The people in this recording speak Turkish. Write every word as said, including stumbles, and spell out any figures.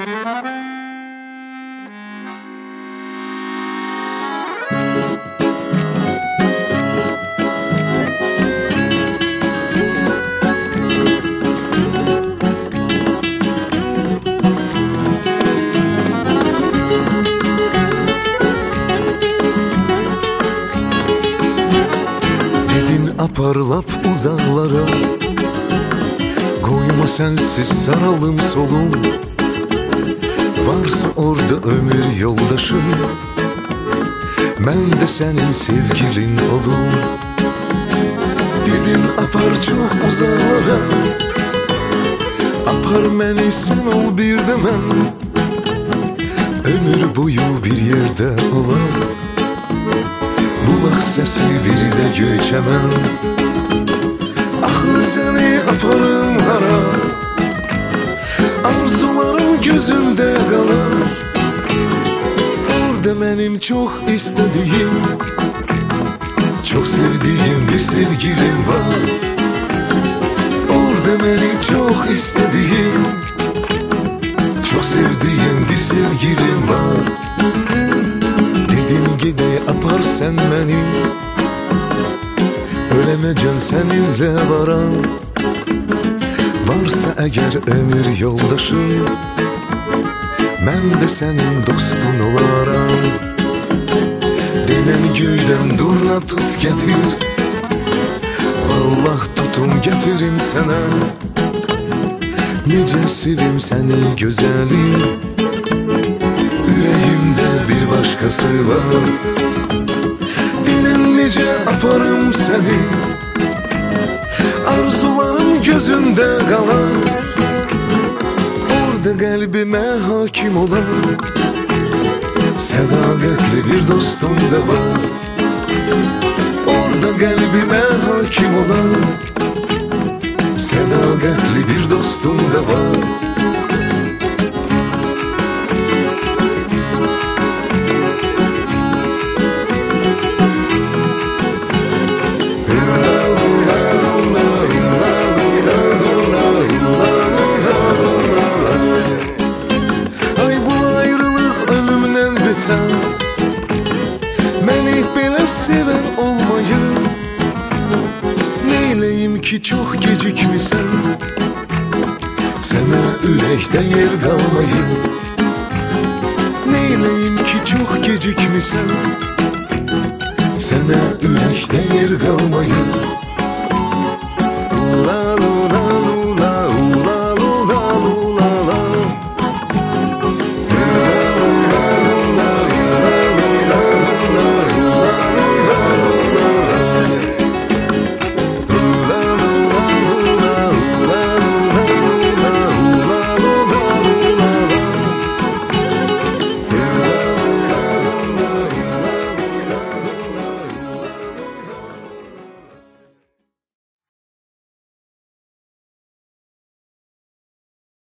Parlap uzaklara, koyma sensiz saralım solum. Varsa orada ömür yoldaşım, ben de senin sevgilin olum. Dedim apar çok uzaklara, apar beni sen ol bir demem. Ömür boyu bir yerde olan, bulaq səsi biri də göçəməm. Axı səni aparım hara, arzularım gözümdə qalar. Orada mənim çox istədiyim, çox sevdiyim bir sevgilim var. Orada mənim çox istədiyim, çox sevdiyim bir sevgilim var. Gide apar sen beni, ölemeyeceksin seninle varan. Varsa eğer ömür yoldaşın, ben de senin dostun olaram. Denen göyden durna tut getir, vallah tutum getirim sana. Nece sevim seni güzelim, yüreğimde bir başkası var. Dinen nece aparım seni, arzuların gözünde kalan. Orada kalbime hakim olan, sadakatli bir dostum da var. Orada kalbime hakim olan, sadakatli bir dostum da var. Beni belə seven olmayı, neyleyim ki çok gecikmişsen, sana ürəkdə yer qalmayı. Neyleyim ki çok gecikmişsen, sana ürəkdə yer qalmayı. La la